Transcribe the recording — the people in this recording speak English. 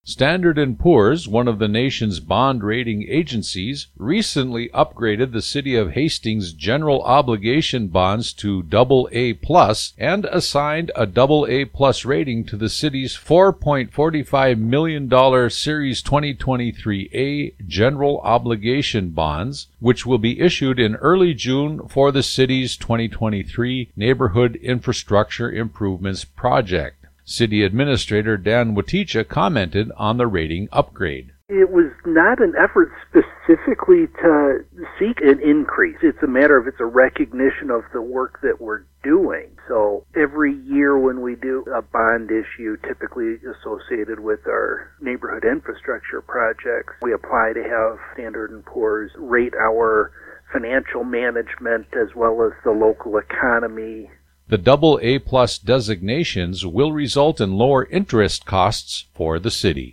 Standard & Poor's, one of the nation's bond rating agencies, recently upgraded the City of Hastings general obligation bonds to AA+ and assigned a AA+ rating to the city's $4.45 million Series 2023A general obligation bonds, which will be issued in early June for the city's 2023 Neighborhood Infrastructure Improvements Project. City Administrator Dan Waticha commented on the rating upgrade. It was not an effort specifically to seek an increase. It's a matter of it's a recognition of the work that we're doing. So every year when we do a bond issue, typically associated with our neighborhood infrastructure projects, we apply to have Standard & Poor's rate our financial management as well as the local economy. The AA+ designations will result in lower interest costs for the city.